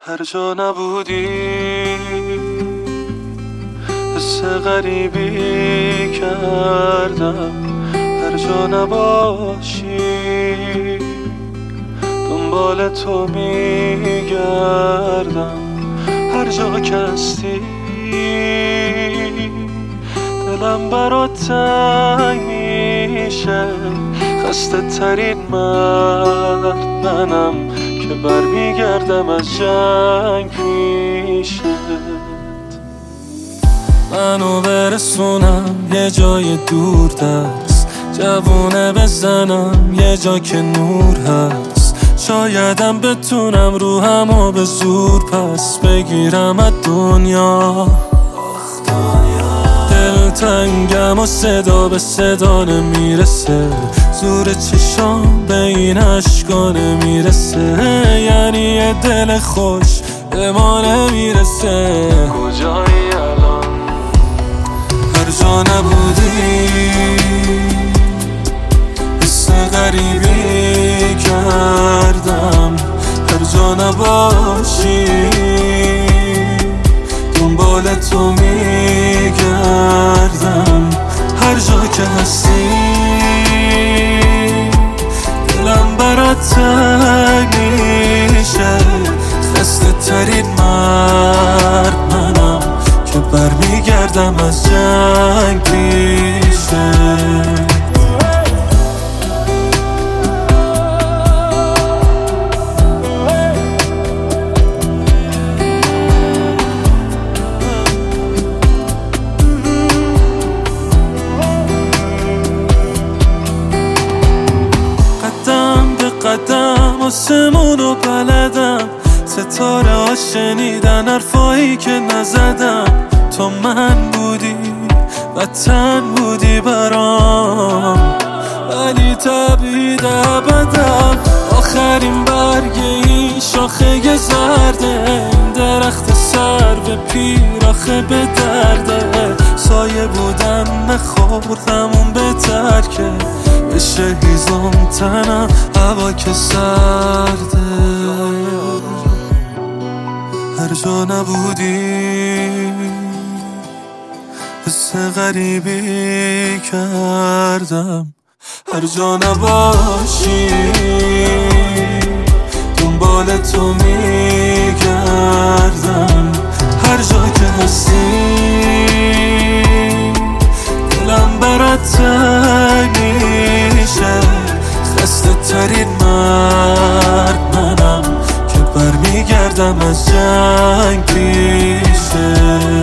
هر جا نبودی حس غریبی کردم، هر جا نباشی دنبال تو میگردم، هر جا که هستی دلم برات تنگ میشه، خسته ترین مرد منم که برمیگردم از جنگ پیشت. منو برسونم یه جای دور دست، جوونه بزنم یه جا که نور هست، شایدم بتونم روحمو به زور پس بگیرم از دنیا. دلتنگم و صدا به صدا نمیرسه، زور چشام به این عشقا نمیرسه، یعنی یه دل خوش به ما نمیرسه. کجایی الان؟ هر جا نبودی حس غریبی کردم، هر جا نباشی دنبال تو میگردم، هر جا که هستی دلم برات تنگ میشه، خسته ترین مرد منم که برمیگردم از جنگ پیشه. قدم آسمونو بلدم، ستاره ها شنیدن حرفایی که نزدم، تو من بودی وطن بودی برام، ولی تبعید ابدم. آخرین برگ این شاخه زرده، این درخت سرو پیر آخه به درده، سایه بودن نخوردم اون بهتر که بشه هیزم تنم هوا که سرده. هر جا نبودی حس غریبی کردم، هر جا نباشی دنبال تو میگردم، هر جا که هستی دلم برات تنگ میشه، خسته ترین مرد منم که برمیگردم از جنگ پیشه.